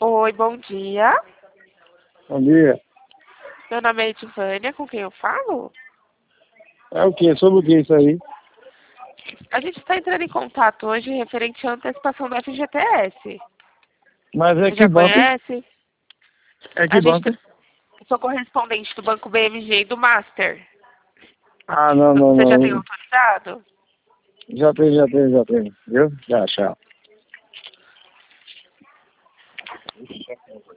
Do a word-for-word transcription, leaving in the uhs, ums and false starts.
Oi, bom dia. Bom dia. Meu nome é Edivânia, com quem eu falo? É o quê? Sobre o que isso aí? A gente está entrando em contato hoje referente à antecipação do F G T S. Mas é Você que já banco? conhece? É A que gente banco? tem... Sou correspondente do Banco B M G e do Master. Ah, não, não, Você já tem não. autorizado? Já tem, já tem, já tem. Viu? Já, tchau.